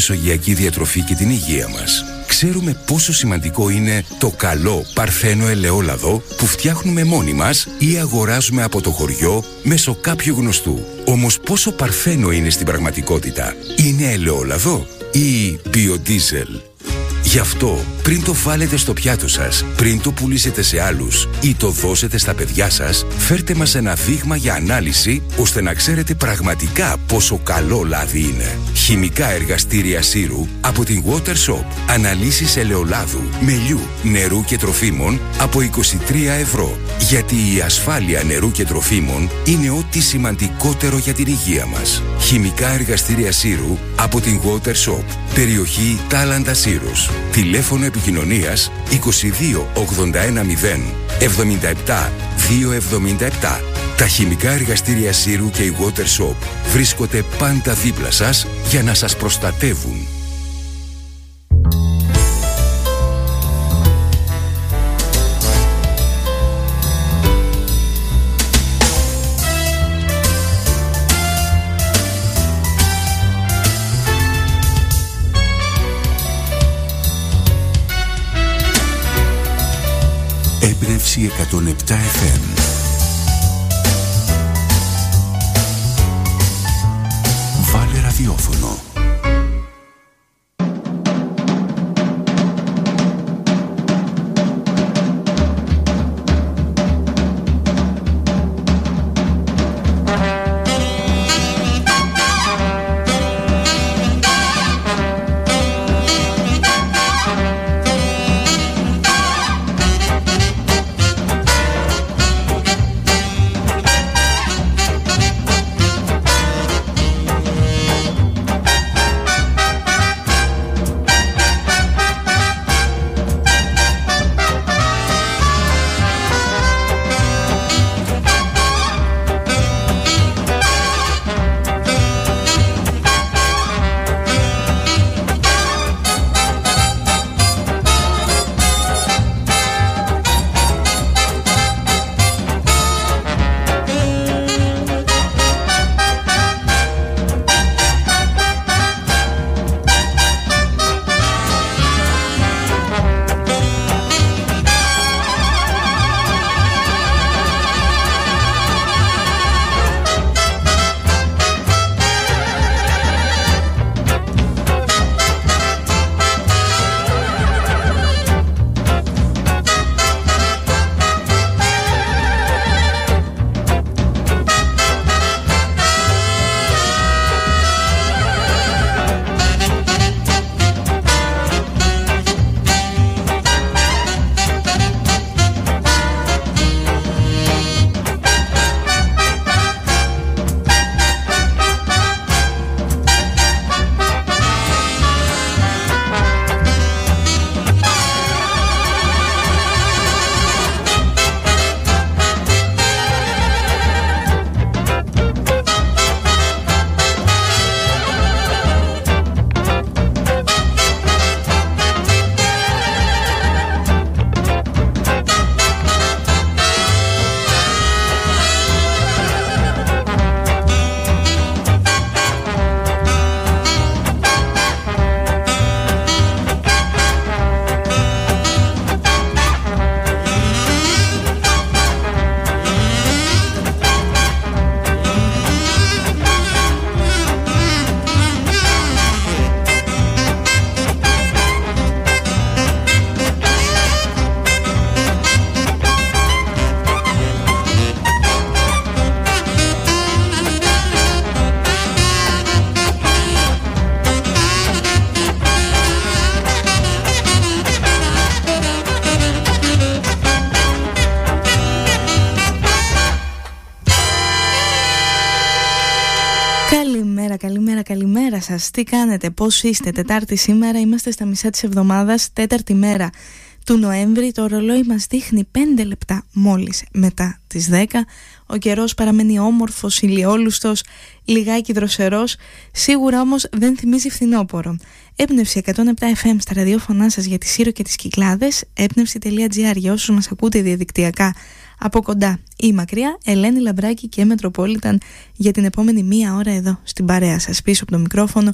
μεσογειακή διατροφή και την υγεία μας. Ξέρουμε πόσο σημαντικό είναι το καλό παρθένο ελαιόλαδο που φτιάχνουμε μόνοι μας ή αγοράζουμε από το χωριό μέσω κάποιου γνωστού. Όμως πόσο παρθένο είναι στην πραγματικότητα? Είναι ελαιόλαδο ή βιοντίζελ? Γι' αυτό, πριν το βάλετε στο πιάτο σας, πριν το πουλήσετε σε άλλους ή το δώσετε στα παιδιά σας, φέρτε μας ένα δείγμα για ανάλυση, ώστε να ξέρετε πραγματικά πόσο καλό λάδι είναι. Χημικά εργαστήρια σύρου από την Water Shop. Αναλύσεις ελαιολάδου, μελιού, νερού και τροφίμων από 23 ευρώ. Γιατί η ασφάλεια νερού και τροφίμων είναι ό,τι σημαντικότερο για την υγεία μας. Χημικά εργαστήρια σύρου από την Water Shop. Περιοχή Τάλαντα Σύρους. Τηλέφωνο επικοινωνίας 22 81 0 77 277. Τα χημικά εργαστήρια σύρου και η Water Shop βρίσκονται πάντα δίπλα σας για να σας προστατεύουν. Έμπνευση 107 FM. Βάλε ραδιόφωνο. Καλημέρα σας, τι κάνετε, πώς είστε? Τετάρτη σήμερα, είμαστε στα μισά της εβδομάδας, τέταρτη μέρα του Νοέμβρη. Το ρολόι μας δείχνει 5 λεπτά μόλις μετά τις 10. Ο καιρός παραμένει όμορφος, ηλιόλουστος, λιγάκι δροσερός, σίγουρα όμως δεν θυμίζει φθινόπωρο. Έμπνευση 107 FM στα ραδιόφωνά σας για τη Σύρο και τις Κυκλάδες, έμπνευση.gr για όσους μας ακούτε διαδικτυακά από κοντά ή μακριά, Ελένη Λαμπράκη και Μετροπόλιταν για την επόμενη μία ώρα εδώ στην παρέα σας, πίσω από το μικρόφωνο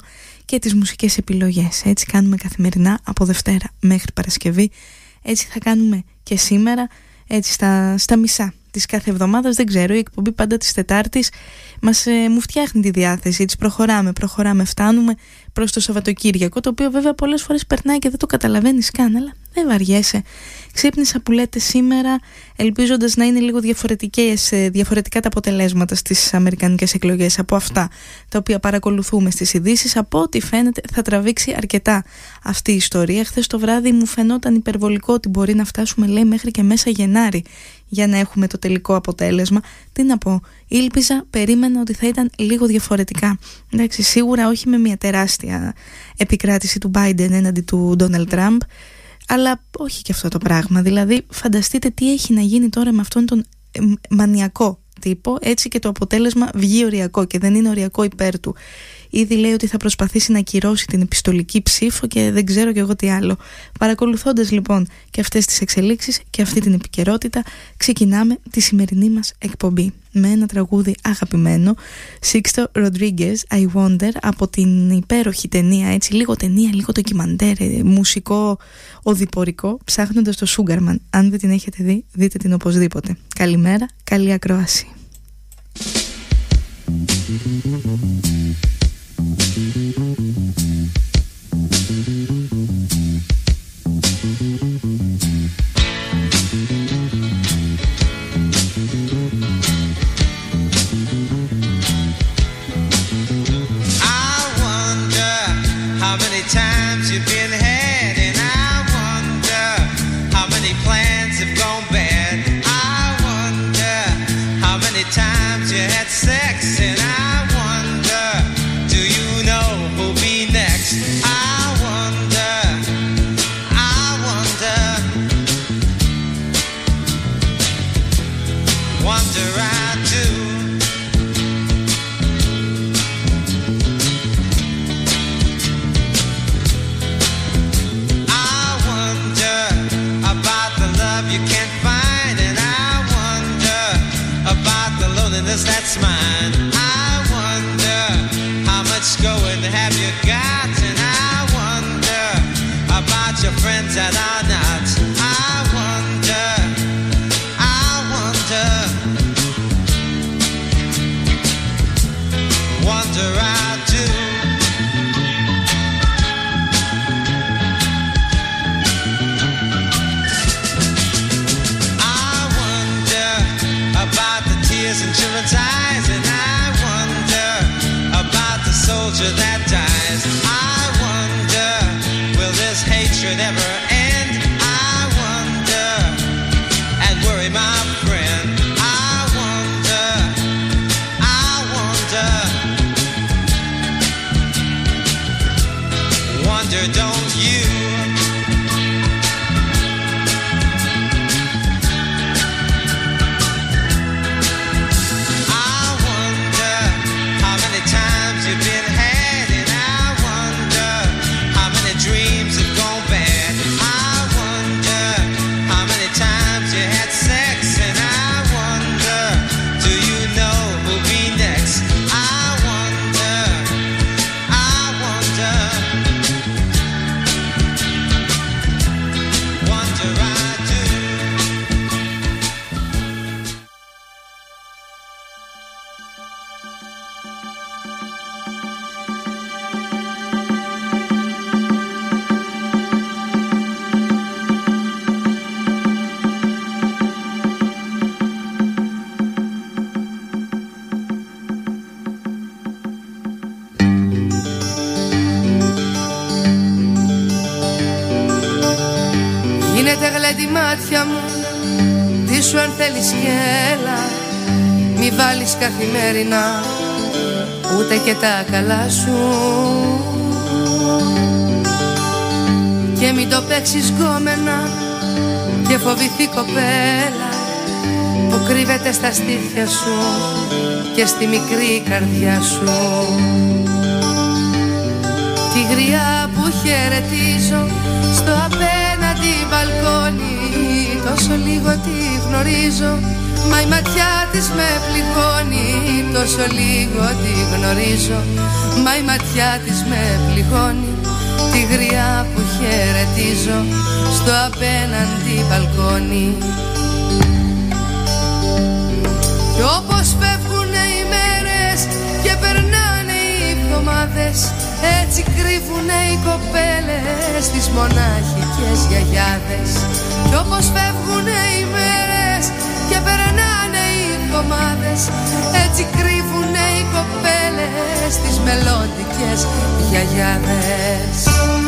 και τις μουσικές επιλογές. Έτσι κάνουμε καθημερινά από Δευτέρα μέχρι Παρασκευή. Έτσι θα κάνουμε και σήμερα, έτσι στα μισά της κάθε εβδομάδας. Δεν ξέρω, η εκπομπή πάντα της Τετάρτης μου φτιάχνει τη διάθεση. Έτσι προχωράμε, φτάνουμε προς το Σαββατοκύριακο, το οποίο βέβαια πολλές φορές περνάει και δεν το καταλαβαίνεις καν, αλλά δεν βαριέσαι. Ξύπνησα που λέτε σήμερα, ελπίζοντας να είναι λίγο διαφορετικά τα αποτελέσματα στις αμερικανικές εκλογές από αυτά τα οποία παρακολουθούμε στις ειδήσεις. Από ό,τι φαίνεται θα τραβήξει αρκετά αυτή η ιστορία. Χθες το βράδυ μου φαινόταν υπερβολικό ότι μπορεί να φτάσουμε, λέει, μέχρι και μέσα Γενάρη για να έχουμε το τελικό αποτέλεσμα. Τι να πω, ήλπιζα, περίμενα ότι θα ήταν λίγο διαφορετικά. Εντάξει, σίγουρα όχι με μια τεράστια επικράτηση του Biden έναντι του Donald Trump, αλλά όχι και αυτό το πράγμα. Δηλαδή φανταστείτε τι έχει να γίνει τώρα με αυτόν τον μανιακό τύπο, έτσι και το αποτέλεσμα βγει οριακό και δεν είναι οριακό υπέρ του. Ήδη λέει ότι θα προσπαθήσει να ακυρώσει την επιστολική ψήφο και δεν ξέρω κι εγώ τι άλλο. Παρακολουθώντας λοιπόν και αυτές τις εξελίξεις και αυτή την επικαιρότητα, ξεκινάμε τη σημερινή μας εκπομπή με ένα τραγούδι αγαπημένο, Sixto Rodriguez, I Wonder, από την υπέροχη ταινία, έτσι, λίγο ντοκιμαντέρ, μουσικό οδηπορικό, Ψάχνοντας το Sugarman. Αν δεν την έχετε δει, δείτε την οπωσδήποτε. Καλημέρα, καλή ακρόαση. Times you've been had, and I wonder how many plans have gone bad. I wonder how many times you had sex, and I wonder, do you know who'll be next? I wonder, wonder I do. That's mine. I wonder how much going have you got, and I wonder about your friends that are not. I wonder, wonder I do. I wonder about the tears and children's eyes, and I wonder about the soldier that dies. I wonder, will this hatred ever end? I wonder, and worry my friend. I wonder, wonder don't you? Τη μάτια μου, τι σου αν θέλεις κι έλα. Μη βάλεις καθημερινά ούτε και τα καλά σου, και μην το παίξεις γκόμενα και φοβηθεί κοπέλα που κρύβεται στα στήθια σου και στη μικρή καρδιά σου. Τη γριά που χαιρετίζω στο απέναντι μπαλκόνι, τόσο λίγο τη γνωρίζω, μα η ματιά της με πληγώνει. Τόσο λίγο τη γνωρίζω, μα η ματιά της με πληγώνει. Τη γριά που χαιρετίζω στο απέναντι μπαλκόνι. Κι όπως φεύγουνε οι μέρες και περνάνε οι εβδομάδες, έτσι κρύβουνε οι κοπέλες τις μονάχικες γιαγιάδες. Κι όπως φεύγουνε οι μέρες και περνάνε οι εβδομάδες, έτσι κρύβουνε οι κοπέλες τις μελώδικες γιαγιάδες.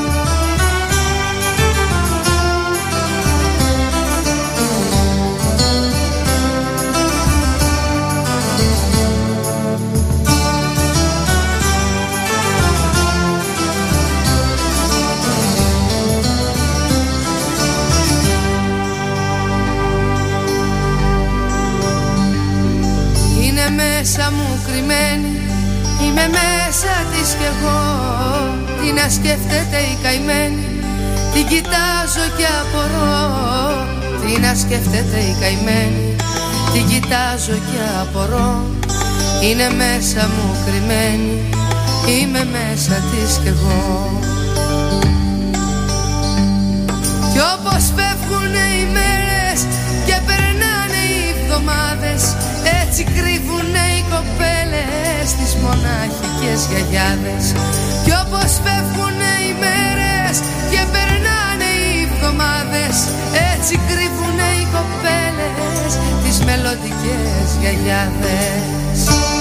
Μέσα μου κρυμμένη, είμαι μέσα της κι εγώ. Τι να σκέφτεται η καημένη, την κοιτάζω και απορώ. Τι να σκέφτεται η καημένη, την κοιτάζω και απορώ. Είναι μέσα μου κρυμμένη, είμαι μέσα της κι εγώ. Κι όπως φεύγουνε οι μέρες και περνάνε οι εβδομάδες, έτσι κρύβουνε οι κοπέλες τις μονάχικες γιαγιάδες. Κι όπως φεύγουνε οι μέρες και περνάνε οι εβδομάδες, έτσι κρύβουνε οι κοπέλες τις μελωδικές γιαγιάδες.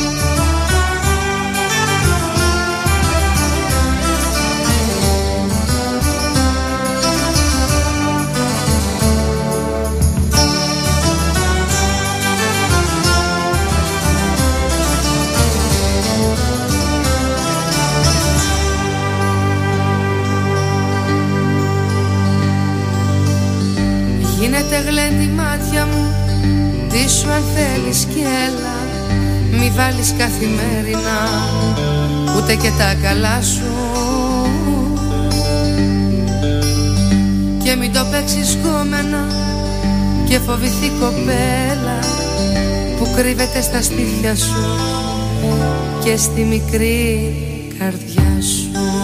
Γίνεται γλέντι μάτια μου, ντύσου αν θέλεις κι έλα. Μη βάλεις καθημερινά ούτε και τα καλά σου, και μην το παίξεις γκόμενα και φοβηθεί κοπέλα που κρύβεται στα στήθια σου και στη μικρή καρδιά σου.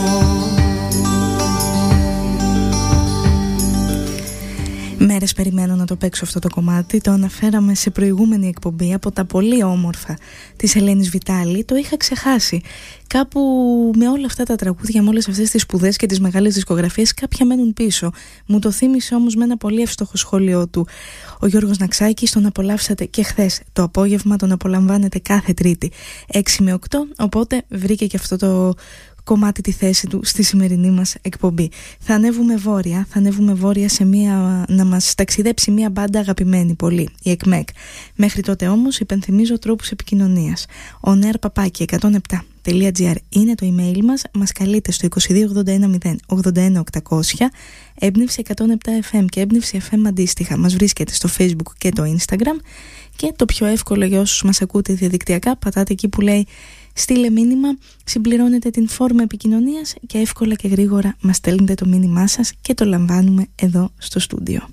Μέρες περιμένω να το παίξω αυτό το κομμάτι. Το αναφέραμε σε προηγούμενη εκπομπή από τα πολύ όμορφα της Ελένης Βιτάλη. Το είχα ξεχάσει. Κάπου με όλα αυτά τα τραγούδια, με όλες αυτές τις σπουδές και τις μεγάλες δισκογραφίες, κάποια μένουν πίσω. Μου το θύμισε όμως με ένα πολύ εύστοχο σχόλιο του ο Γιώργος Ναξάκης. Τον απολαύσατε και χθες το απόγευμα, τον απολαμβάνετε κάθε Τρίτη 6 με 8, οπότε βρήκε και αυτό το κομμάτι τη θέση του στη σημερινή μας εκπομπή. Θα ανέβουμε βόρεια σε να μας ταξιδέψει μια μπάντα αγαπημένη πολύ, η ΕΚΜΕΚ. Μέχρι τότε όμως υπενθυμίζω τρόπους επικοινωνίας. oneair107.gr είναι το email μας. Μας καλείτε στο 2281081800, έμπνευση 107 FM και έμπνευση FM αντίστοιχα. Μας βρίσκεται στο Facebook και το Instagram, και το πιο εύκολο για όσους μας ακούτε διαδικτυακά, πατάτε εκεί που λέει στείλε μήνυμα, συμπληρώνετε την φόρμα επικοινωνίας και εύκολα και γρήγορα μας στέλνετε το μήνυμά σας και το λαμβάνουμε εδώ στο στούντιο.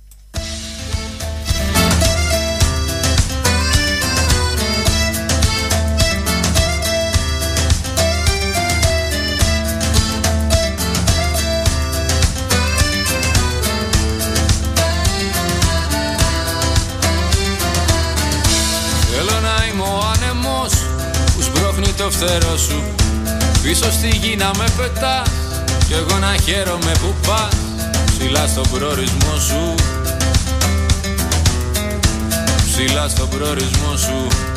Το φτερό σου πίσω στη γη να με πετάς, κι εγώ να χαίρομαι που πας ψηλά στον προορισμό σου, ψηλά στον προορισμό σου.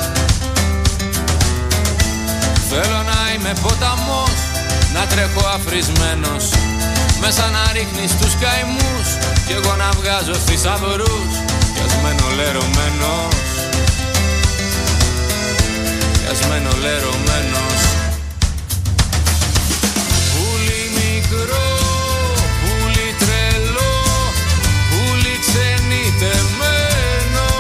Θέλω να είμαι ποταμός, να τρέχω αφρισμένος, μέσα να ρίχνεις τους καημούς, κι εγώ να βγάζω θησαυρούς, πιασμένο λερωμένος, πιασμένο λερωμένος. Πουλί μικρό, πουλί τρελό, πουλί ξενιτεμένο,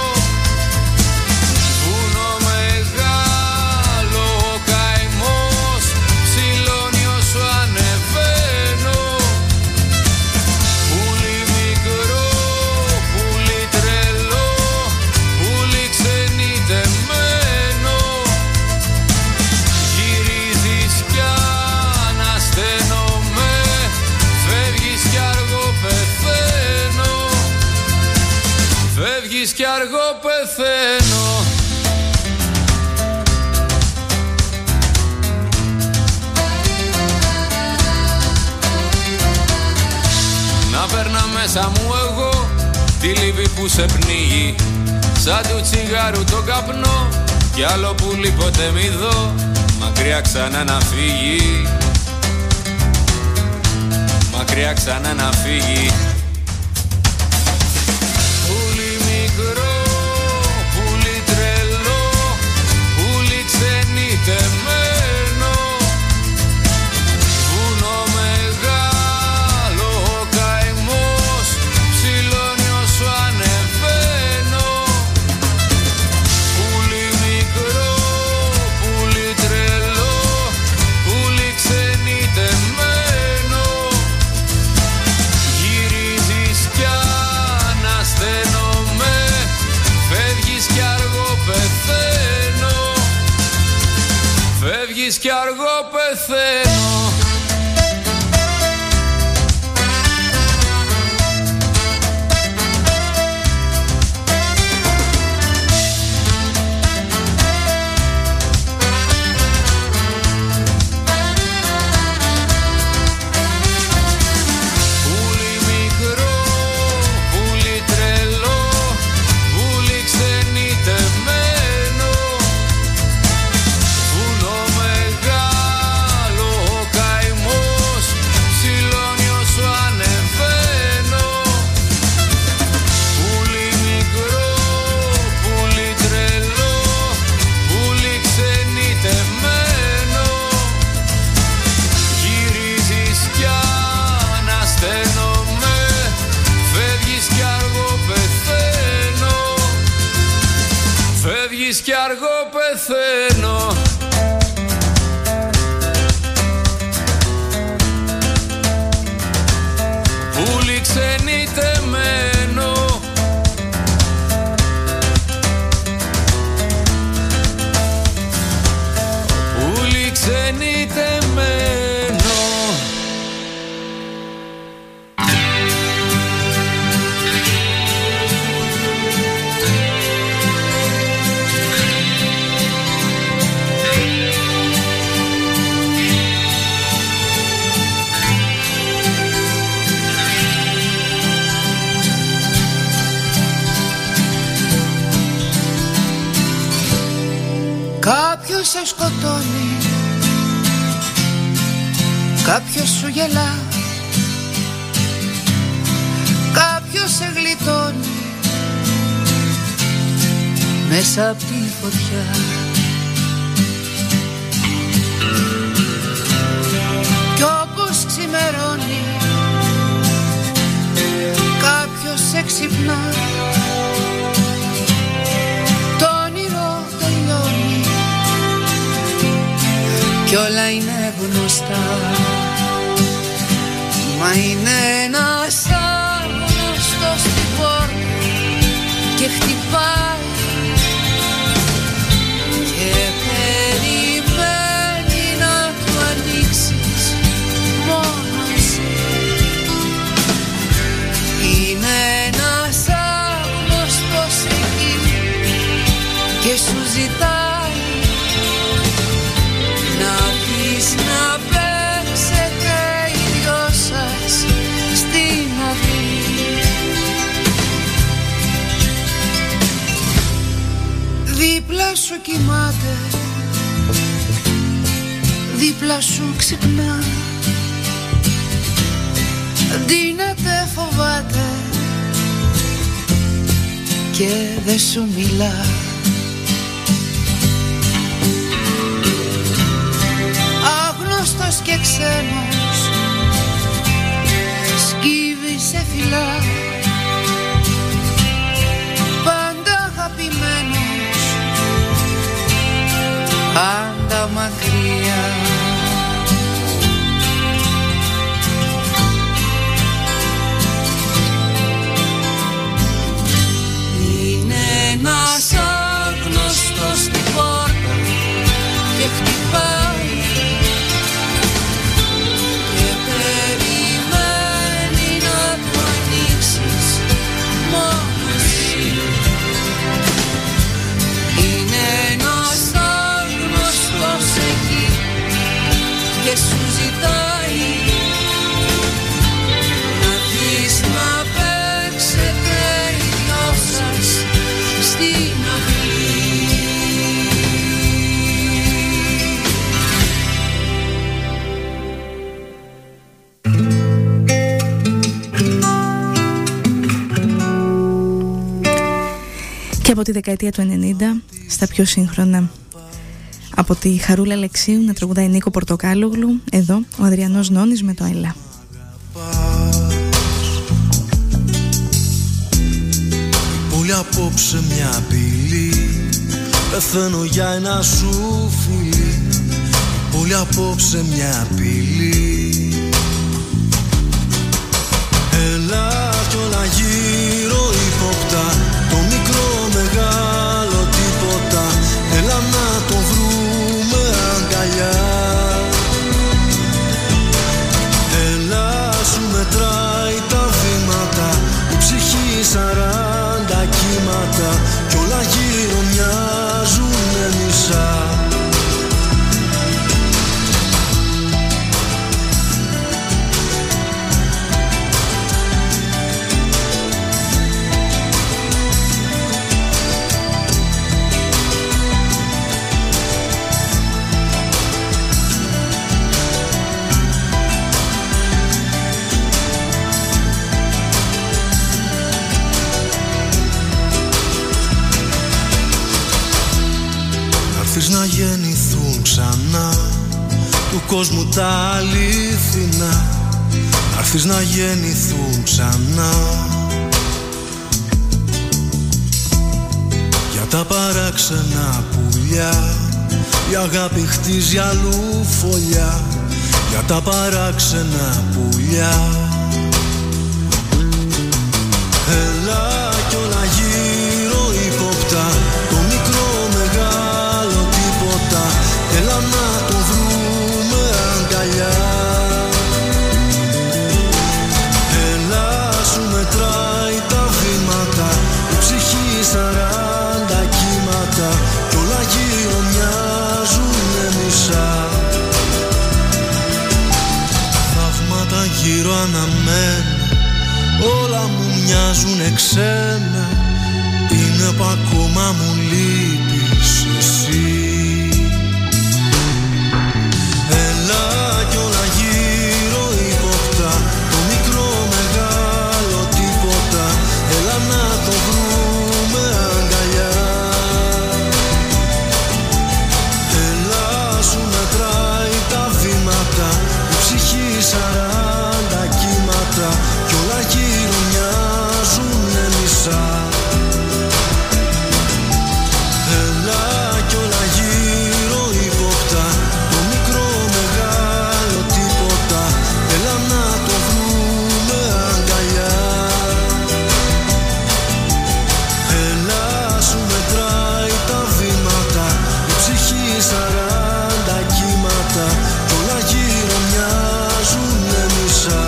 βουνό μεγάλο ο καημός, ψηλώνει όσο ανεβαίνω. Πουλί μικρό, πουλί αργό πεθαίνω. Να περνά μέσα μου εγώ τη λύπη που σε πνίγει, σαν του τσιγάρου το καπνό κι άλλο πουλί ποτέ μη δω, μακριά ξανά να φύγει, μακριά ξανά να φύγει. Πουλί μικρό, πουλί τρελό, πουλί ξενιτεμένο, βουνό μεγάλο ο καημός, ψηλώνει όσο ανεβαίνω. Πουλί μικρό, πουλί τρελό, πουλί ξενιτεμένο, γυρίζεις κι ανασταίνομαι, φεύγεις κι αργό πεθαίνω, φεύγεις κι αργό πεθαίνω. Πουλί μικρό, πουλί τρελό, πουλί ξενιτεμένο, βουνό μεγάλο ο καημός, ψηλώνει όσο ανεβαίνω. Πουλί μικρό, πουλί τρελό, πουλί ξενιτεμένο, γυρίζεις κι ανασταίνομαι, φεύγεις κι αργό πεθαίνω, φεύγεις κι αργό πεθαίνω. Πουλί ξενιτεμένο, πουλί ξενιτεμένο. Κάποιος σε σκοτώνει, κάποιος σου γελά, κάποιος σε γλιτώνει μέσα απ' τη φωτιά. Κι όπως ξημερώνει, κάποιος σε ξυπνά, το όνειρο τελειώνει κι όλα είναι γνωστά. Μα είναι ένας άγνωστος στην πόρτα και χτυπάει και περιμένει να του ανοίξεις μόνο εσύ. Είναι ένας άγνωστος εκεί και σου ζητάει να πεις να παίξετε οι δυο σας στην αυλή. Δίπλα σου κοιμάται, δίπλα σου ξυπνά, ντύνεται φοβάται και δεν σου μιλά. Άγνωστος και ξένος σκύβει σε φυλά, πάντα αγαπημένος, πάντα μακριά. Είναι ένας άγνωστος στην πόρτα και χτυπάει από τη δεκαετία του 90 στα πιο σύγχρονα. Από τη Χαρούλα Αλεξίου να τραγουδάει Νίκο Πορτοκάλογλου. Εδώ ο Αδριανός Νόνης με το Έλα. Πολύ απόψε μια απειλή, πεθαίνω για ένα σου φιλί. Πολύ απόψε μια απειλή. Έλα κι όλα γύρω ύποπτα, το μικρό μεγάλο τίποτα. Έλα να το βρούμε αγκαλιά. Έλα σου μετράει τα βήματα, η ψυχή 40 κύματα κι όλα γύρω μοιάζουνε μισά. Να γεννηθούν ξανά του κόσμου τα αλήθινα. Να έρθεις να γεννηθούν ξανά για τα παράξενα πουλιά. Η αγάπη χτίζει αλλού φωλιά για τα παράξενα πουλιά. Έλα κι όλα γύρω ύποπτα, το μικρό μεγάλο τίποτα. Έλα να το βρούμε αγκαλιά. Έλα σου μετράει τα βήματα, η ψυχή 40 κύματα κι όλα γύρω μοιάζουνε μισά. Θαύματα γύρω αναμένα, όλα μου μοιάζουνε ξένα. Είναι που ακόμα μου λείπεις εσύ. Έλα κι όλα γύρω ύποπτα, το μικρό μεγάλο τίποτα. Έλα να το βρούμε αγκαλιά. Έλα σου μετράει τα βήματα, η ψυχή 40 κύματα κι όλα γύρω μοιάζουνε μισά. Έλα κι όλα γύρω ύποπτα, το μικρό μεγάλο τίποτα. Έλα να το βρούμε αγκαλιά. Έλα σου μετράει τα βήματα, η ψυχή 40 κύματα κι όλα γύρω μοιάζουνε μισά.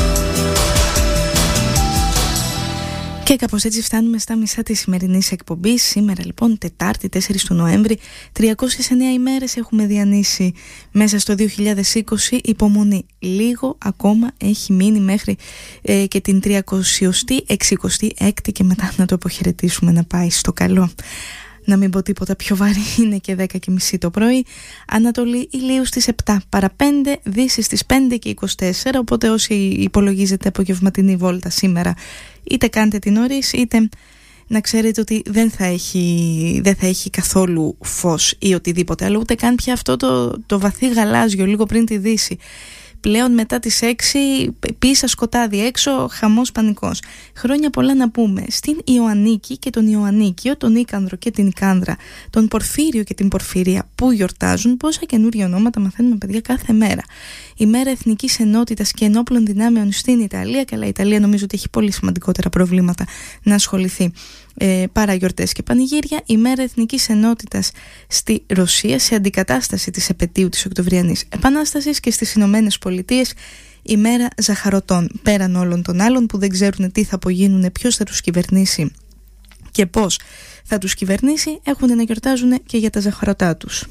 Και κάπως έτσι φτάνουμε στα μισά της σημερινής εκπομπής. Σήμερα λοιπόν Τετάρτη 4 του Νοέμβρη, 309 ημέρες έχουμε διανύσει μέσα στο 2020. Υπομονή, λίγο ακόμα έχει μείνει μέχρι και την 366η και μετά να το αποχαιρετήσουμε να πάει στο καλό. Να μην πω τίποτα πιο βαρύ, είναι και 10:30 το πρωί. Ανατολή ηλίου στις 7 παρά 5, δύση στις 5:24, οπότε όσοι υπολογίζετε απογευματινή βόλτα σήμερα, είτε κάντε την νωρίς, είτε να ξέρετε ότι δεν θα έχει καθόλου φως ή οτιδήποτε άλλο, ούτε καν πια αυτό το βαθύ γαλάζιο λίγο πριν τη δύση. Πλέον μετά τις 6 πίσα σκοτάδι έξω, χαμός πανικός. Χρόνια πολλά να πούμε στην Ιωαννίκη και τον Ιωαννίκιο, τον Ίκανδρο και την Ικάνδρα, τον Πορφύριο και την Πορφυρία που γιορτάζουν. Πόσα καινούργια ονόματα μαθαίνουμε παιδιά κάθε μέρα. Η μέρα Εθνικής Ενότητας και Ενόπλων Δυνάμεων στην Ιταλία. Καλά, η Ιταλία νομίζω ότι έχει πολύ σημαντικότερα προβλήματα να ασχοληθεί παρά γιορτές και πανηγύρια. Η μέρα Εθνικής Ενότητας στη Ρωσία σε αντικατάσταση της επετείου της Οκτωβριανής Επανάστασης, και στις Ηνωμένες Πολιτείες η μέρα Ζαχαρωτών, πέραν όλων των άλλων που δεν ξέρουν τι θα απογίνουν, ποιος θα τους κυβερνήσει και πώς θα τους κυβερνήσει, έχουν να γιορτάζουν και για τα ζαχαρωτά τους.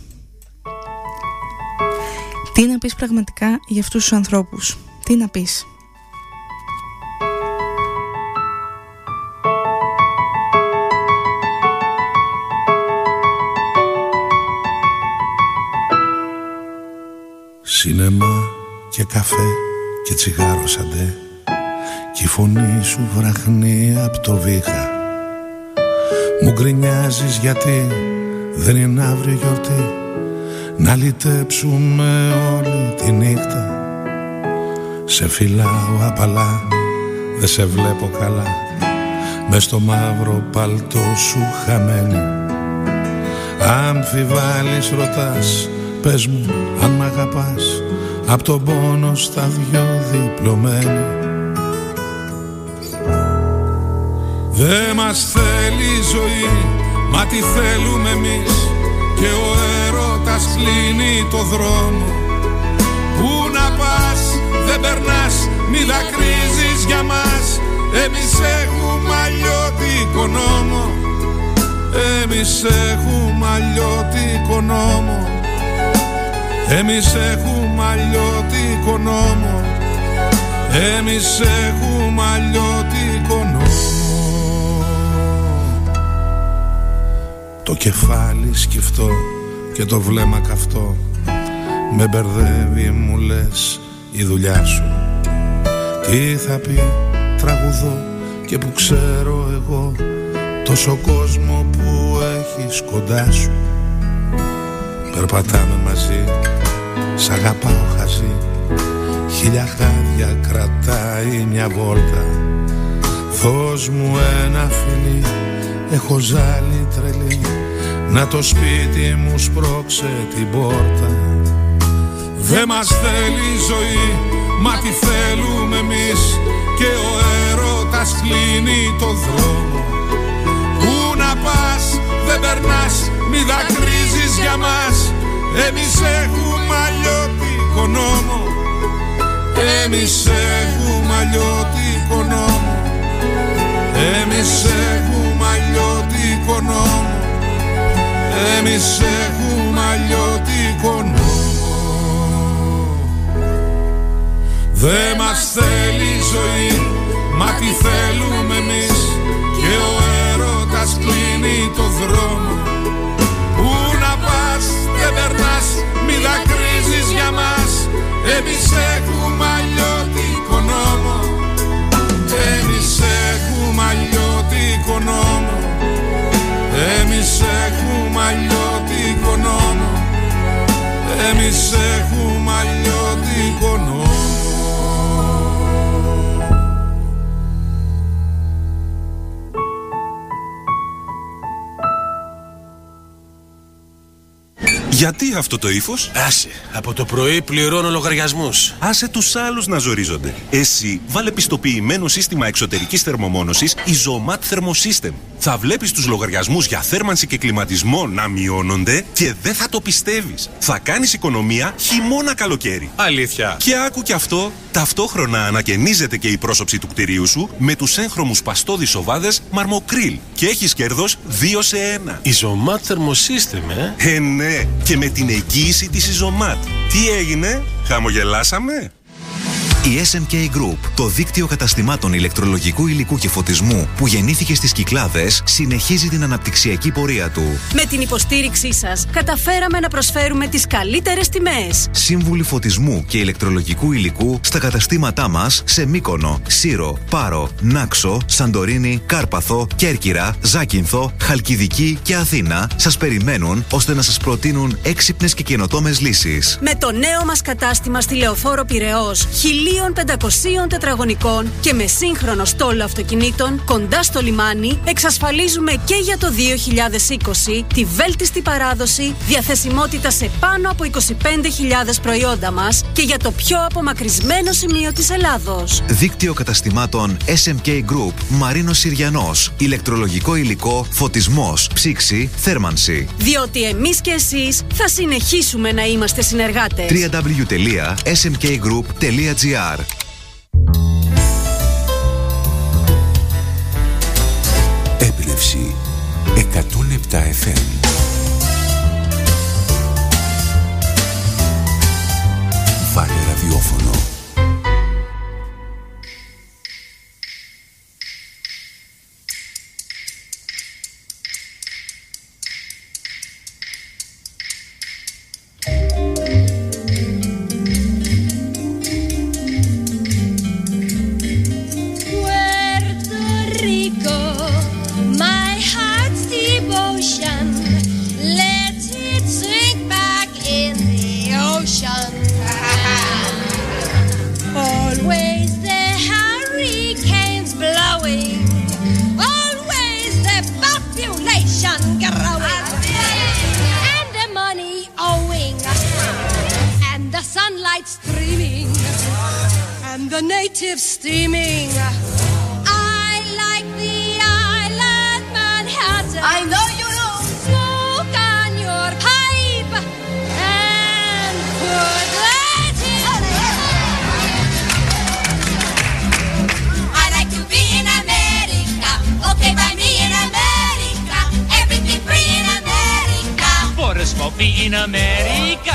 Τι να πεις πραγματικά για αυτούς τους ανθρώπους, τι να πεις? Σινεμά και καφέ και τσιγάρο σαντέ, κι η φωνή σου βραχνεί απ' το βήχα. Μου γκρινιάζεις γιατί δεν είναι αύριο γιορτή, να λυτέψουμε όλη τη νύχτα. Σε φυλάω απαλά, δεν σε βλέπω καλά, μες στο μαύρο παλτό σου χαμένη. Αμφιβάλλεις, ρωτάς, πες μου αν μ' αγαπάς, απ' τον πόνο στα δυο διπλωμένη. Δε μας θέλει η ζωή, μα τι θέλουμε εμείς, και ο έρωτας κλείνει το δρόμο. Πού να πας, δεν περνάς, μη δακρύζεις για μας, εμείς έχουμε αλλιώτικο νόμο. Εμείς έχουμε αλλιώτικο νόμο. Εμείς έχουμε αλλιώτικο νόμο. Εμείς έχουμε αλλιώτικο νόμο. Το κεφάλι σκυφτό και το βλέμμα καυτό, με μπερδεύει, μου λες, η δουλειά σου. Τι θα πει, τραγουδώ, και που ξέρω εγώ τόσο κόσμο που έχεις κοντά σου. Περπατάμε μαζί, σ' αγαπάω χαζί, χίλια χάδια κρατάει μια βόλτα. Δώσ' μου ένα φιλί, έχω ζάλη τρελή, να το σπίτι μου σπρώξε την πόρτα. Δε μας θέλει η ζωή, μα τι θέλουμε εμείς, και ο έρωτας κλείνει το δρόμο. Πού να πας, δεν περνάς, μη δακρύζεις για μας, εμείς έχουμε αλλιώτικο νόμο. Εμείς έχουμε αλλιώτικο νόμο. Εμείς έχουμε αλλιώτικο νόμο. Εμείς έχουμε αλλιώτικο νόμο. Δε μας θέλει η ζωή, μα τι θέλουμε εμείς, και ο έρωτας κλείνει το δρόμο. Πού να πας, δεν περνάς, μη δακρύζεις για μας, εμείς έχουμε αλλιώτικο νόμο. Εμείς έχουμε αλλιώτικο νόμο. Εμείς έχουμε αλλιώτικο νόμο. Εμείς έχουμε αλλιώτικο νόμο. Γιατί αυτό το ύφος? Άσε, από το πρωί πληρώνω λογαριασμούς. Άσε τους άλλους να ζορίζονται. Εσύ βάλε πιστοποιημένο σύστημα εξωτερικής θερμομόνωσης Isomat Thermosystem. Θα βλέπεις τους λογαριασμούς για θέρμανση και κλιματισμό να μειώνονται και δεν θα το πιστεύεις. Θα κάνεις οικονομία χειμώνα καλοκαίρι. Αλήθεια. Και άκου κι αυτό, ταυτόχρονα ανακαινίζεται και η πρόσωψη του κτηρίου σου με τους έγχρωμους παστόδης σοβάδες Marmocryl και έχεις κέρδος 2 σε 1. Isomat Thermosystem, Ναι, και με την εγγύηση της Isomat. Τι έγινε, χαμογελάσαμε? Η SMK Group, το δίκτυο καταστημάτων ηλεκτρολογικού υλικού και φωτισμού που γεννήθηκε στις Κυκλάδες, συνεχίζει την αναπτυξιακή πορεία του. Με την υποστήριξή σας, καταφέραμε να προσφέρουμε τις καλύτερες τιμές. Σύμβουλοι φωτισμού και ηλεκτρολογικού υλικού στα καταστήματά μας σε Μύκονο, Σύρο, Πάρο, Νάξο, Σαντορίνη, Κάρπαθο, Κέρκυρα, Ζάκυνθο, Χαλκιδική και Αθήνα σας περιμένουν ώστε να σας προτείνουν έξυπνες και καινοτόμες λύσεις. Με το νέο μας κατάστημα στη Λεωφόρο Πειραιώς, 1.500 τετραγωνικών και με σύγχρονο στόλο αυτοκινήτων κοντά στο λιμάνι, εξασφαλίζουμε και για το 2020 τη βέλτιστη παράδοση, διαθεσιμότητα σε πάνω από 25.000 προϊόντα μας και για το πιο απομακρυσμένο σημείο της Ελλάδος. Δίκτυο καταστημάτων SMK Group, Μαρίνος Συριανός, ηλεκτρολογικό υλικό, φωτισμός, ψήξη, θέρμανση. Διότι εμείς και εσείς θα συνεχίσουμε να είμαστε συνεργάτες. www.smkgroup.gr. Έμπνευση 107 FM. Βάλε ραδιόφωνο. the natives steaming. I like the island Manhattan. I know you do. Smoke on your pipe and put that in. I like to be in America. Okay, by me in America. Everything free in America. For a smoke me in America.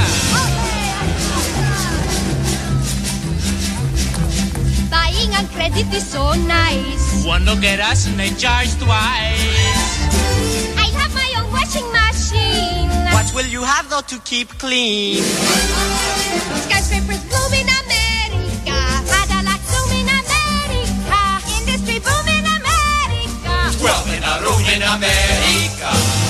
Buying on credit is so nice. One look at us and they charge twice. I have my own washing machine. What will you have though to keep clean? Skyscrapers bloom in America. Cadillac bloom in America. Industry boom in America. 12 in a room in America.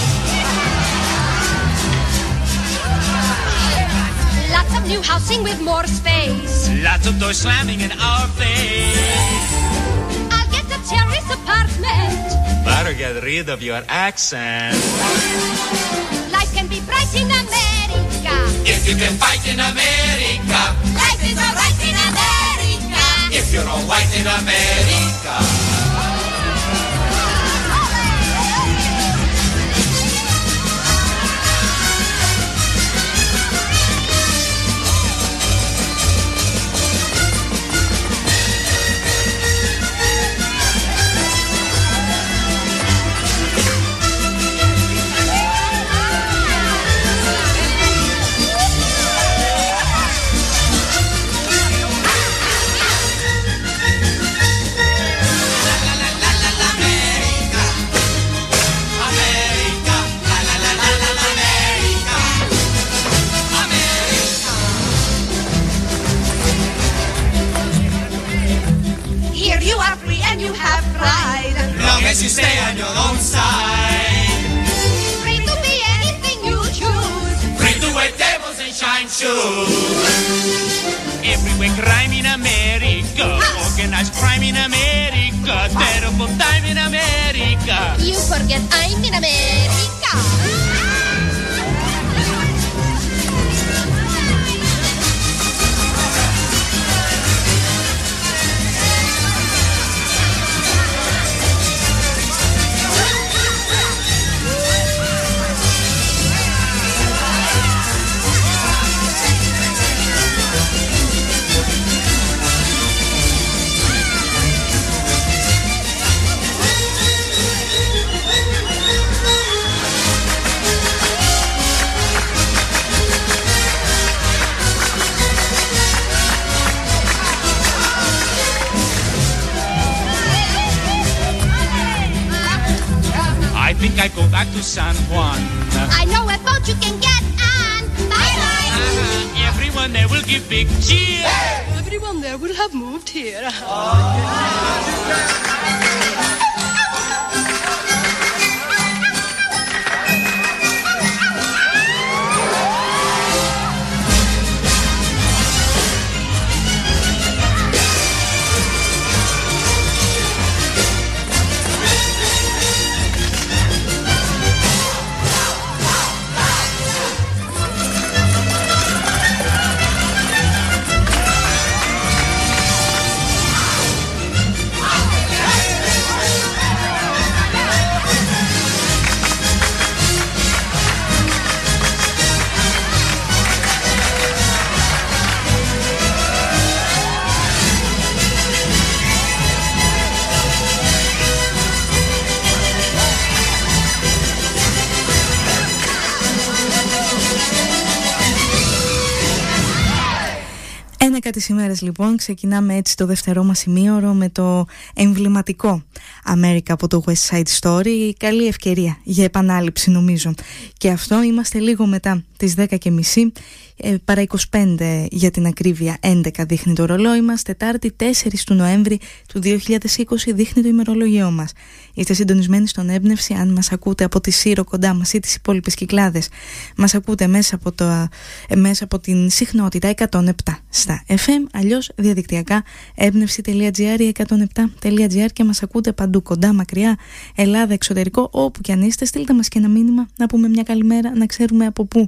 Lots of new housing with more space. Lots of doors slamming in our face. I'll get a terrace apartment. Better get rid of your accent. Life can be bright in America. If you can fight in America. Life is alright in America. If you're all white in America. You stay on your own side. Free to be anything you choose. Free to wear tables and shine shoes. Everywhere crime in America. Organized crime in America. Terrible time in America. You forget I'm in America. I think I go back to San Juan. I know a boat you can get on. Bye bye. Everyone there will give big cheer. Hey! Everyone there will have moved here. Τις ημέρες λοιπόν ξεκινάμε έτσι το δεύτερό μας ημίωρο με το εμβληματικό America από το West Side Story. Καλή ευκαιρία για επανάληψη νομίζω. Και αυτό είμαστε λίγο μετά τις 10:30, παρά 25 για την ακρίβεια, 11 δείχνει το ρολόι μας. Τετάρτη 4 του Νοέμβρη του 2020 δείχνει το ημερολογιό μας. Είστε συντονισμένοι στον Έμπνευση. Αν μας ακούτε από τη Σύρο κοντά μας ή τις υπόλοιπες Κυκλάδες, μας ακούτε μέσα από την συχνότητα 107 στα FM, αλλιώς διαδικτυακά έμπνευση.gr ή 107.gr και μας ακούτε παντού, κοντά, μακριά, Ελλάδα, εξωτερικό, όπου κι αν είστε. Στείλτε μας και ένα μήνυμα να πούμε μια καλημέρα, να ξέρουμε από πού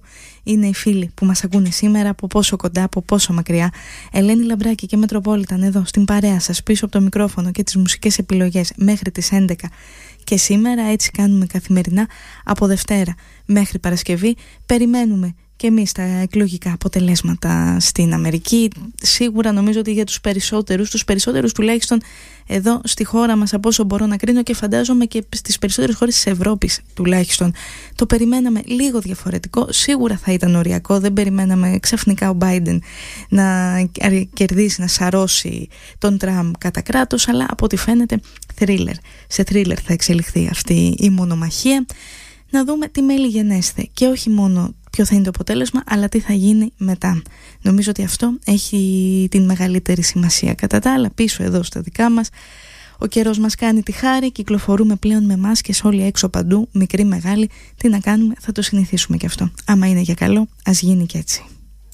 είναι οι φίλοι που μας ακούνε σήμερα από πόσο κοντά, από πόσο μακριά. Ελένη Λαμπράκη και Μετροπόλιταν εδώ στην παρέα σας, πίσω από το μικρόφωνο και τις μουσικές επιλογές μέχρι τις 11. Και σήμερα έτσι κάνουμε καθημερινά από Δευτέρα μέχρι Παρασκευή. Περιμένουμε και εμείς τα εκλογικά αποτελέσματα στην Αμερική. Σίγουρα νομίζω ότι για τους περισσότερους τουλάχιστον εδώ στη χώρα μας, από όσο μπορώ να κρίνω, και φαντάζομαι και στις περισσότερες χώρες της Ευρώπης τουλάχιστον, το περιμέναμε λίγο διαφορετικό. Σίγουρα θα ήταν οριακό, δεν περιμέναμε ξαφνικά ο Biden να κερδίσει, να σαρώσει τον Τραμπ κατά κράτος, αλλά από ό,τι φαίνεται σε θρίλερ θα εξελιχθεί αυτή η μονομαχία. Να δούμε τι μέλη γενέστε και όχι μόνο ποιο θα είναι το αποτέλεσμα, αλλά τι θα γίνει μετά. Νομίζω ότι αυτό έχει την μεγαλύτερη σημασία. Κατά τα άλλα, πίσω εδώ στα δικά μας, ο καιρός μας κάνει τη χάρη, κυκλοφορούμε πλέον με μάσκες όλοι έξω παντού, μικροί μεγάλοι. Τι να κάνουμε, θα το συνηθίσουμε και αυτό. Άμα είναι για καλό, ας γίνει και έτσι.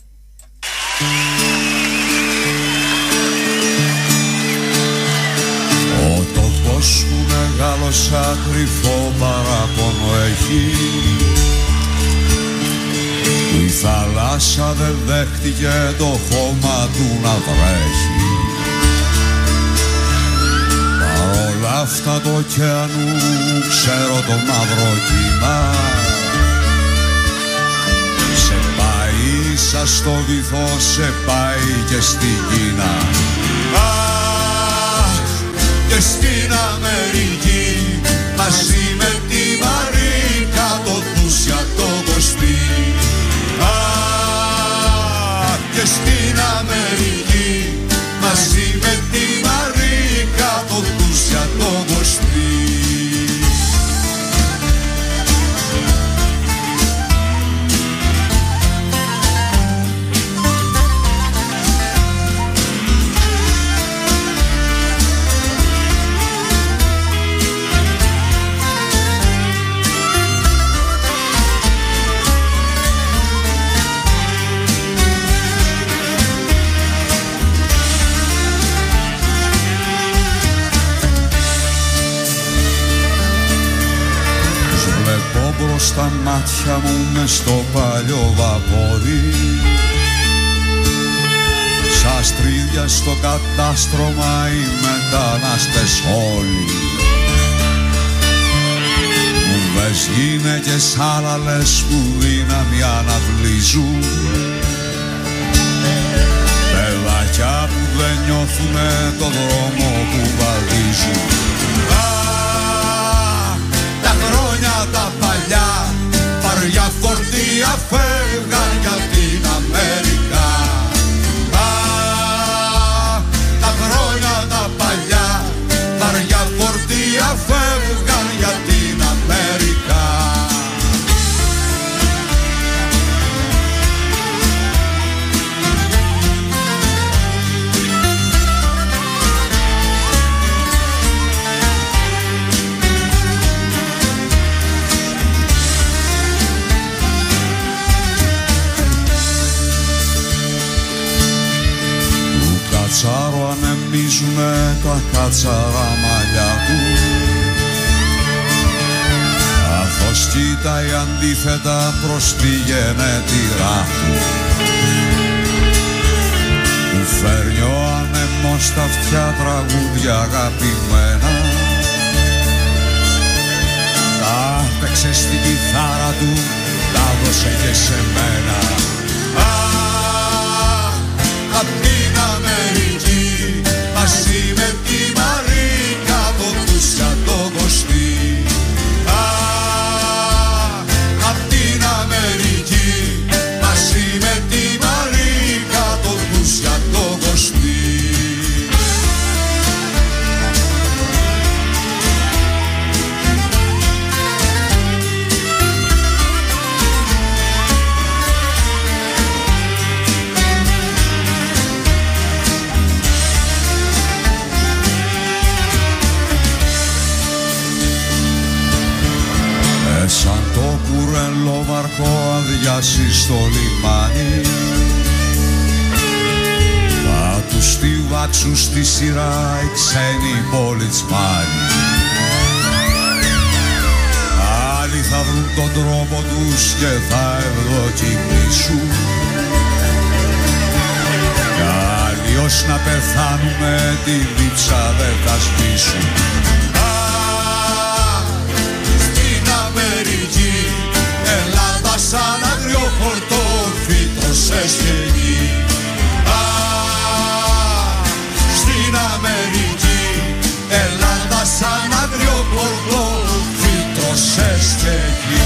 Ο τόπος που μεγάλωσα κρυφό παράπονο έχει. Η θάλασσα δεν δέχτηκε το χώμα του να βρέχει. Παρόλα αυτά το ωκεανού ξέρω το μαύρο κύμα. Σε πάει σαν στο βυθό, σε πάει και στην Κίνα. Αχ, και στην Αμερική μαζί με τη Μαρίκα, το Τούσια, το Κωστή. Και στην Αμερική μαζί με τη Μαρίκα, το Τούσια, το Κωστή. Στα μάτια μου μες στο παλιό βαπόρι, σαν στρίδια στο κατάστρωμα οι μετανάστες όλοι. Μουβές γυναίκες άλλαλες που δύναμη αναβλύζουν, παιδάκια που δεν νιώθουνε το δρόμο που βαδίζουν. Τα χρόνια τα παλιά, βαριά φορτία φεύγαν για την Αμερικά. Τα χρόνια τα παλιά, βαριά φορτία φεύγαν για την Αμερικά. Κάτσαρο ανεμίζουνε τα κάτσαρα μαλλιά του, καθώς κοίταει αντίθετα προς τη γενέτειρά του. Μου φέρνει ο άνεμος στα αυτιά τραγούδια αγαπημένα, τα παίξε στην κιθάρα του, τα δώσε και σε μένα. Απ' την Αμερική μαζί με τη Μαρίκα, το Τούσια, το Κωστή. Απ' την Αμερική μαζί με τη Μαρίκα, το Τούσια, το Κωστή. Σαν το κουρελό βαρκό αδειάσει στο λιμάνι, θα τους στιβάξουν στη σειρά οι ξένοι πολιτσμάνοι. Άλλοι θα βρουν τον τρόπο τους και θα ευδοκιμήσουν. Κι αλλιώς να πεθάνουμε τη δίψα δεν θα σβήσουν. Στην Αμερική Ελλάδα σαν αγριόχορτο φύτρωσες και εκεί. Στην Αμερική Ελλάδα σαν αγριόχορτο φύτρωσες και εκεί.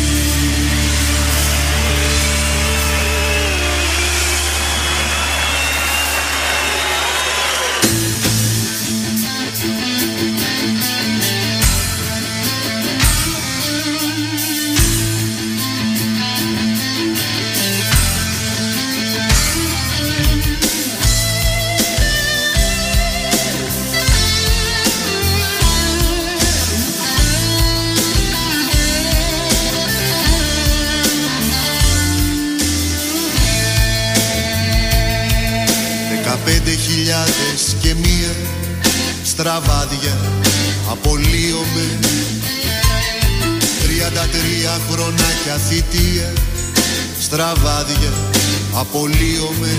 Χιλιάδες και μία στραβάδια απολύομαι. 33 χρονάκια θητεία στραβάδια απολύομαι.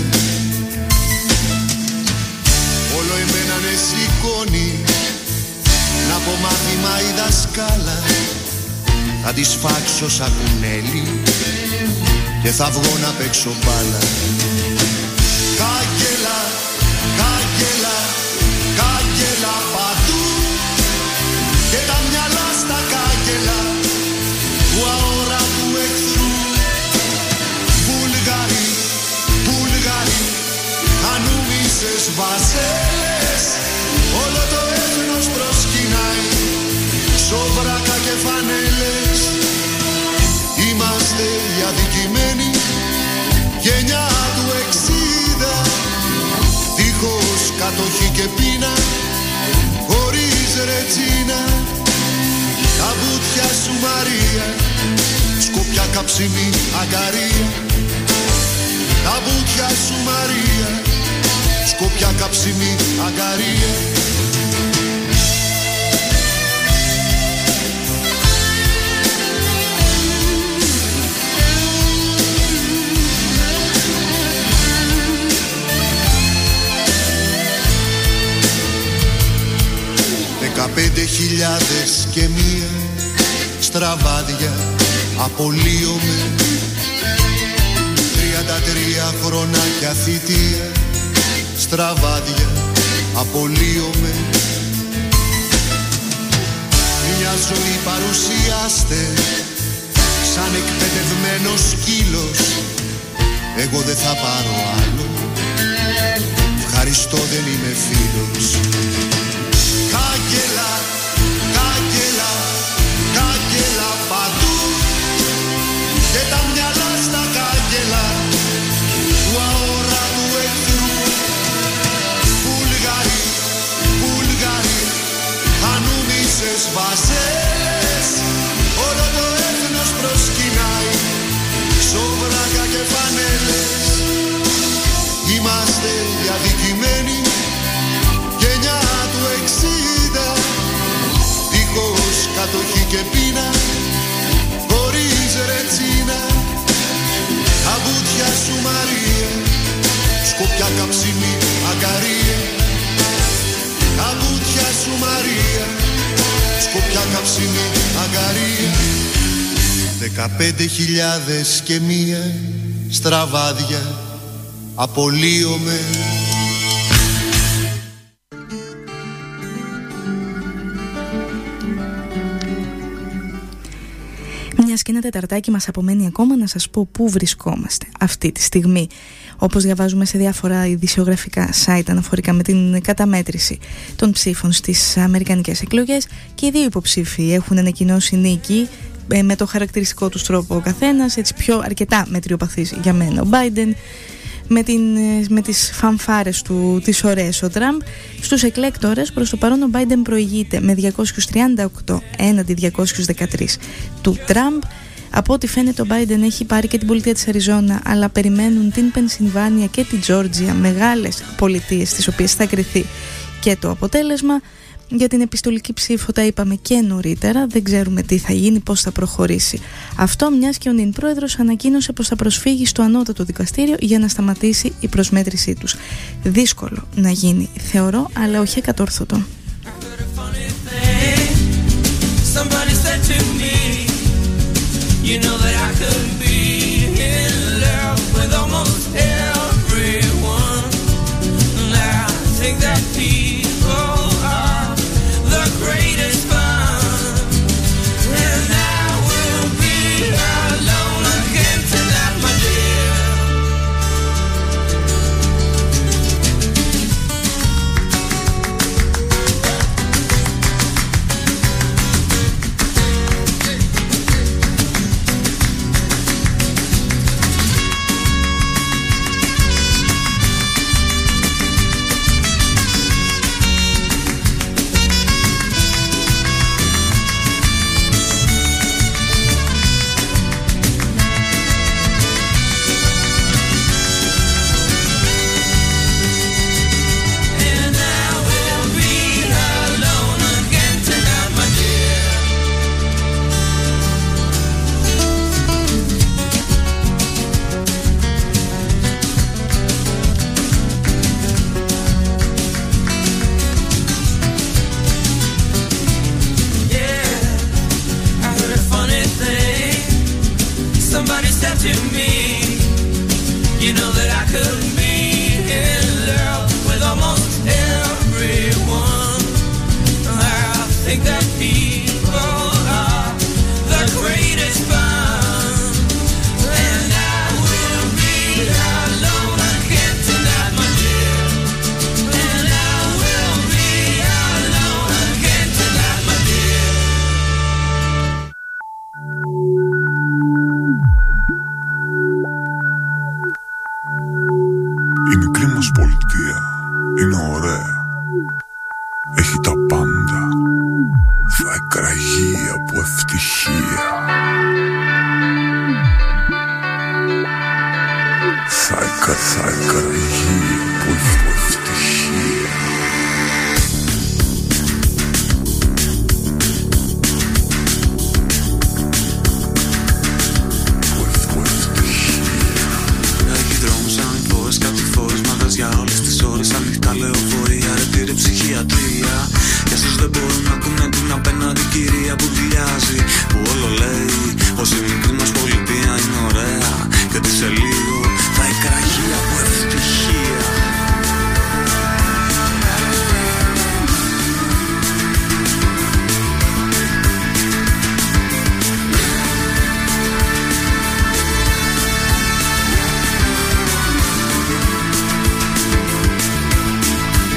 Όλο εμένα με σηκώνει να πω μάθημα η δασκάλα. Θα τη σφάξω σαν κουνέλι και θα βγω να παίξω μπάλα. Κάγκελα, κάγκελα, κάγκελα παντού και τα μυαλά στα κάγκελα του αόρατου εχθρού. Βουλγαροί, Βουλγαροί, ανούμισες βασέλες, όλο το έθνος προσκυνάει, σοβράκα και φανέλες. Είμαστε οι αδικημένοι, γενιά του 60, δίχως κατοχή και πείνα, χωρίς ρετσίνα. Τα βουτιά σου Μαρία, σκοπιά καψιμή αγκαρία. Τα βουτιά σου Μαρία, σκοπιά καψιμή αγκαρία. 15.000 και μία στραβάδια απολύομαι. 33 χρονάκια θητεία στραβάδια απολύομαι. Μια ζωή παρουσιάστε σαν εκπαιδευμένος σκύλος, εγώ δεν θα πάρω άλλο, ευχαριστώ δεν είμαι φίλος. Κάγκελα, κάγκελα, κάγκελα παντού και τα μυαλά στα κάγκελα του αόρατου εχθρού. Βουλγαροί, Βουλγαροί, ανούμισες βασέλες, όλο το έθνος προσκυνάει, σοβράκα και φανέλες. Είμαστε διαδικημένοι, γενιά του 60, δίχως κατοχή και πείνα, χωρίς ρετσίνα. Τα βουτιά σου Μαρία, σκοπιά καψιμή αγκαρία. Τα βουτιά σου Μαρία, σκοπιά καψιμή αγκαρία. 15.000 και μία στραβάδια απολύομαι. Μιας και ένα τεταρτάκι μας απομένει ακόμα να σας πω πού βρισκόμαστε αυτή τη στιγμή. Όπως διαβάζουμε σε διάφορα ειδησιογραφικά site αναφορικά με την καταμέτρηση των ψήφων στις αμερικανικές εκλογές, και οι δύο υποψήφοι έχουν ανακοινώσει νίκη με το χαρακτηριστικό τους τρόπο ο καθένας, έτσι πιο αρκετά μετριοπαθής για μένα ο Biden, με τις φανφάρες του, τις ωραίες ο Τραμπ. Στους εκλέκτορες προς το παρόν ο Biden προηγείται με 238 έναντι 213 του Τραμπ. Από ό,τι φαίνεται ο Biden έχει πάρει και την πολιτεία της Αριζόνα, αλλά περιμένουν την Πενσιλβάνια και την Τζόρτζια, μεγάλες πολιτείες στις οποίες θα κριθεί και το αποτέλεσμα. Για την επιστολική ψήφο τα είπαμε και νωρίτερα, δεν ξέρουμε τι θα γίνει, πώς θα προχωρήσει αυτό, μιας και ο νυν πρόεδρος ανακοίνωσε πως θα προσφύγει στο ανώτατο δικαστήριο για να σταματήσει η προσμέτρησή τους. Δύσκολο να γίνει, θεωρώ, αλλά όχι εκατόρθωτο. Somebody said to me, you know that I could be in love with almost everyone. And I think that people are the greatest fun. And I will be alone again tonight, my dear.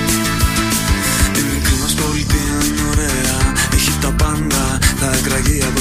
Τραγία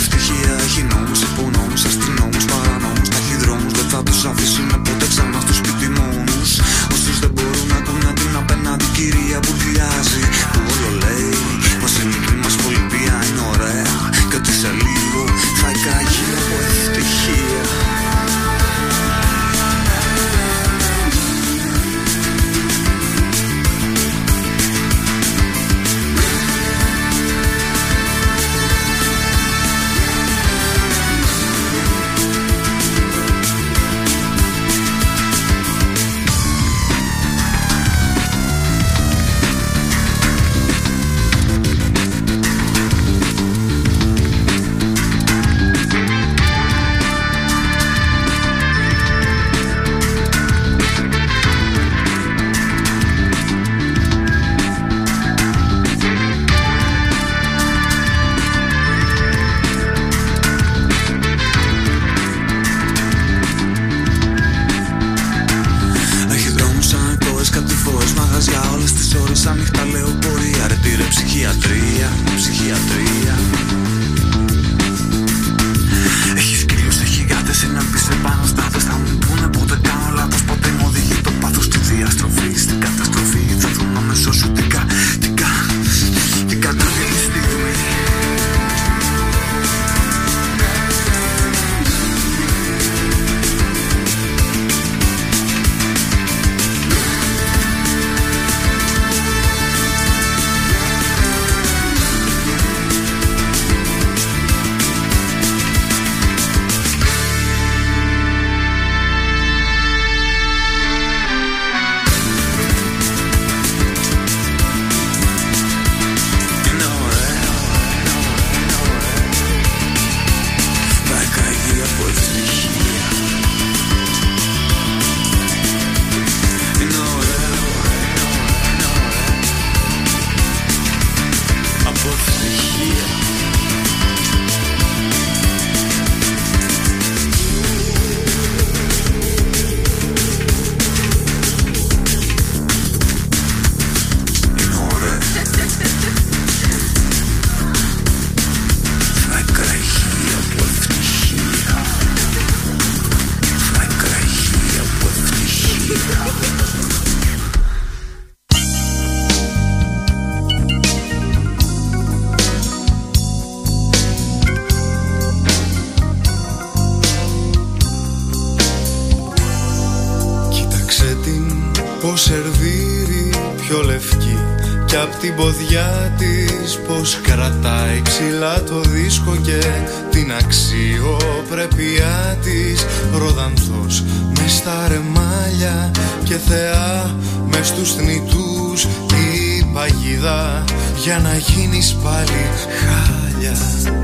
απ' την ποδιά της πως κρατάει ψηλά το δίσκο και την αξιοπρέπειά της. Ροδανθός μες στα ρεμάλια και θεά μες στους θνητούς η παγίδα για να γίνεις πάλι χάλια.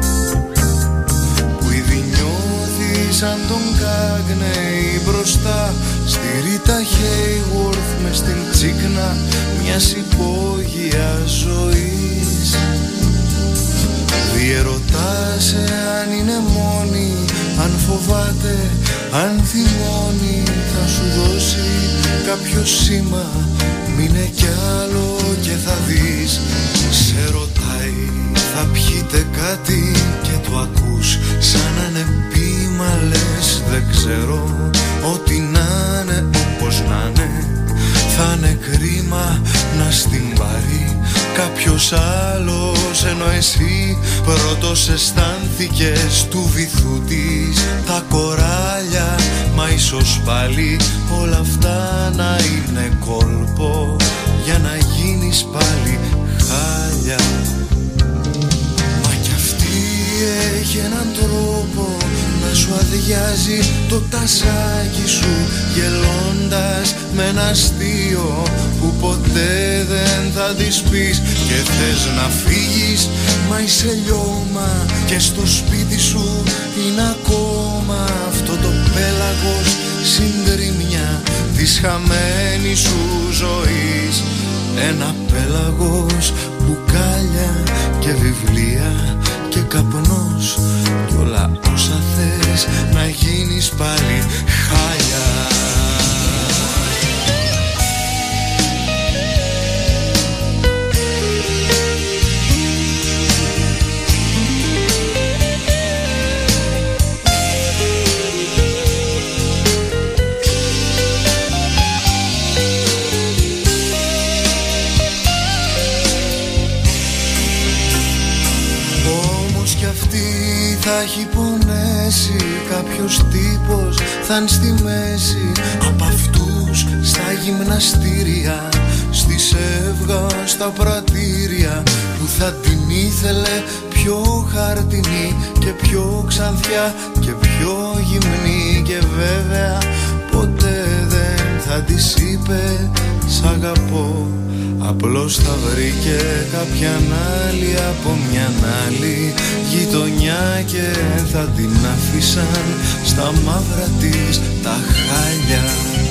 Που ήδη νιώθει σαν τον Κάγνεϊ μπροστά στη Ρίτα Χέιουορθ μες στην τσίκνα μιας υπόγεια ζωής. Διερωτάσαι αν είναι μόνη, αν φοβάται, αν θυμώνει. Θα σου δώσει κάποιο σήμα, μείνε κι άλλο και θα δεις. Σε ρωτάει θα πιείτε κάτι και το ακούς σαν να είναι ποίημα. Λες δεν ξέρω, ό,τι να είναι όπως να είναι. Θα είναι κρίμα να στην πάρει κάποιος άλλος, ενώ εσύ πρώτος αισθάνθηκες του βυθού της τα κοράλια. Μα ίσως πάλι όλα αυτά να είναι κόλπο για να γίνεις πάλι χάλια. Μα κι αυτή έχει έναν τρόπο να σου αδειάζει το τασάκι σου, γελώντας με ένα αστείο που ποτέ δεν θα της πεις. Και θες να φύγεις, μα είσαι λιώμα και στο σπίτι σου είναι ακόμα αυτό το πέλαγος συντρίμμια της χαμένης σου ζωής. Ένα πέλαγος, μπουκάλια και βιβλία και καπνός κι όλα όσα θες να γίνεις πάλι χάλια. Θα έχει πονέσει κάποιος τύπος, θα είναι στη μέση απ' αυτούς στα γυμναστήρια, στη Σεύγα, στα πρατήρια, που θα την ήθελε πιο χαρτινή και πιο ξανθιά και πιο γυμνή. Και βέβαια ποτέ δεν θα της είπε σ' αγαπώ. Απλώς θα βρήκε κάποιαν άλλη από μιαν άλλη γειτονιά και θα την άφησαν στα μαύρα της τα χάλια.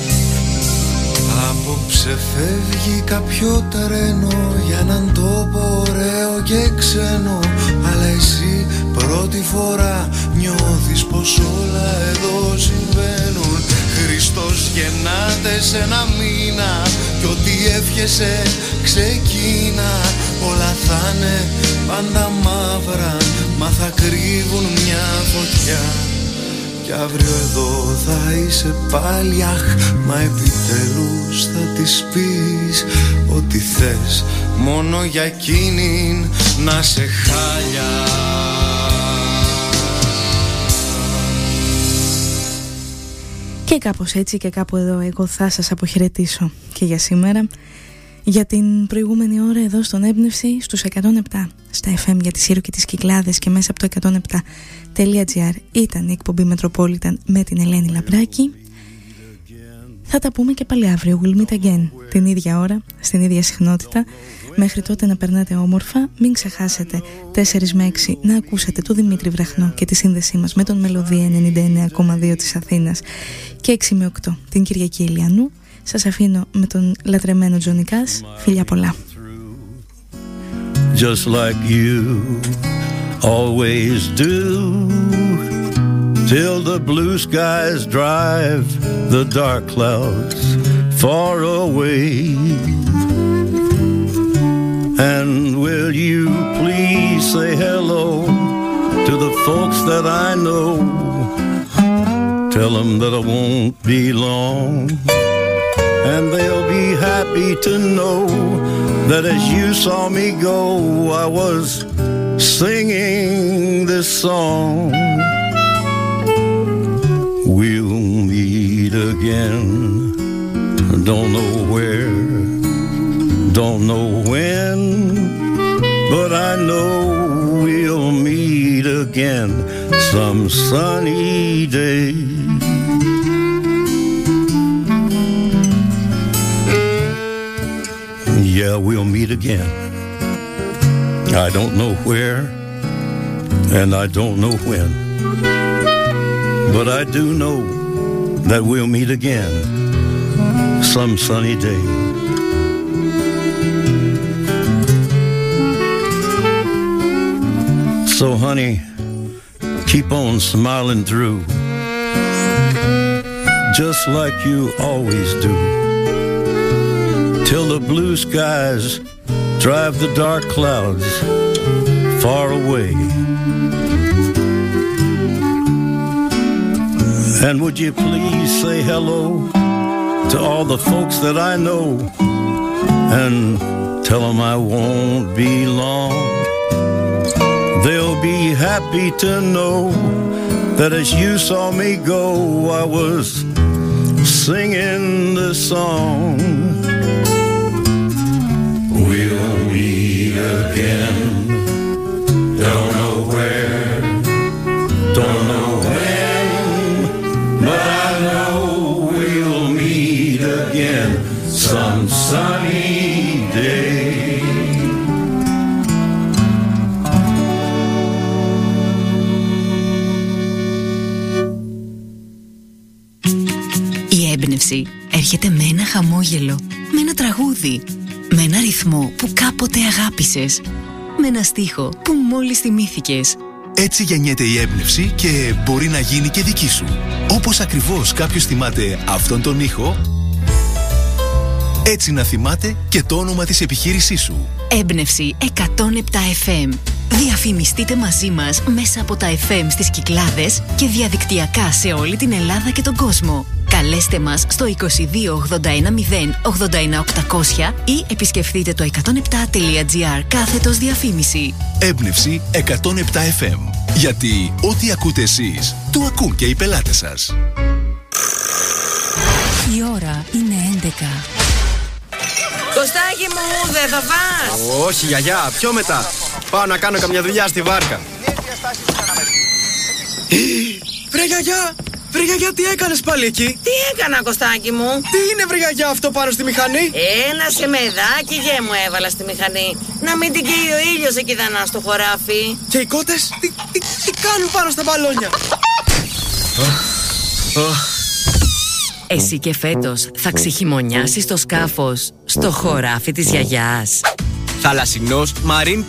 Απόψε φεύγει κάποιο τρένο για έναν τόπο ωραίο και ξένο, αλλά εσύ πρώτη φορά νιώθεις πως όλα εδώ συμβαίνουν. Χριστός γεννάται σε ένα μήνα κι ό,τι εύχεσαι ξεκίνα. Όλα θα είναι πάντα μαύρα, μα θα κρύβουν μια φωτιά. Κι αύριο εδώ θα είσαι πάλι, αχ, μα επιτέλους θα της πεις ό,τι θες, μόνο για εκείνην να σε χάλια. Και κάπως έτσι και κάπου εδώ εγώ θα σας αποχαιρετήσω και για σήμερα. Για την προηγούμενη ώρα εδώ στον Έμπνευση στους 107 στα FM για τη Σύρο και τις Κυκλάδες και μέσα από το 107.gr ήταν η εκπομπή Metropolitan με την Ελένη Λαμπράκη. Θα τα πούμε και πάλι αύριο, we'll meet again, την ίδια ώρα, στην ίδια συχνότητα. Μέχρι τότε να περνάτε όμορφα. Μην ξεχάσετε 4 με 6 να ακούσετε το Δημήτρη Βραχνό και τη σύνδεσή μας με τον Μελωδία 99,2 της Αθήνας και 6 με 8 την Κυριακή Ηλιανού. Σας αφήνω με τον λατρεμένο Τζόνι Κάς. Φιλιά πολλά. Just like you always do, till the blue skies drive the dark clouds far away. And will you please say hello to the folks that I know? Tell them that I won't be long, and they'll be happy to know that as you saw me go, I was singing this song. We'll meet again, don't know where, Don't know when, but I know we'll meet again some sunny day. Yeah, we'll meet again. I don't know where, and I don't know when, but I do know that we'll meet again some sunny day. So honey, keep on smiling through, just like you always do, till the blue skies drive the dark clouds far away. And would you please say hello to all the folks that I know, and tell them I won't be long. They'll be happy to know that as you saw me go, I was singing the song. We'll meet again, don't know where, don't know when, but I know we'll meet again some sunny day. Η έμπνευση έρχεται με ένα χαμόγελο, με ένα τραγούδι, με ένα ρυθμό που κάποτε αγάπησες, με ένα στίχο που μόλις θυμήθηκες. Έτσι γεννιέται η έμπνευση και μπορεί να γίνει και δική σου. Όπως ακριβώς κάποιος θυμάται αυτόν τον ήχο, έτσι να θυμάται και το όνομα της επιχείρησής σου. Έμπνευση 107 FM. Διαφημιστείτε μαζί μας μέσα από τα FM στις Κυκλάδες και διαδικτυακά σε όλη την Ελλάδα και τον κόσμο. Καλέστε μας στο 22 81 0 81 800 ή επισκεφτείτε το 107.gr /διαφήμιση. Έμπνευση 107 FM. Γιατί ό,τι ακούτε εσείς, το ακούν και οι πελάτες σας. Η ώρα είναι 11. Κωστάκι μου, δεν θα φας? Όχι γιαγιά, πιο μετά. Πάω να κάνω καμιά δουλειά στη βάρκα. Βρε γιαγιά! Βρε γιαγιά, τι έκανες πάλι εκεί? Τι έκανα, Κωστάκι μου? Τι είναι βρε γιαγιά αυτό πάνω στη μηχανή? Ένα σεμεδάκι γε μου έβαλα στη μηχανή. Να μην την καίει ο ήλιος εκεί δανά στο χωράφι. Και οι κότες τι κάνουν πάνω στα μπαλόνια? Εσύ και φέτος θα ξεχειμονιάσεις το σκάφος στο χωράφι της γιαγιάς. Θαλασσινός Marine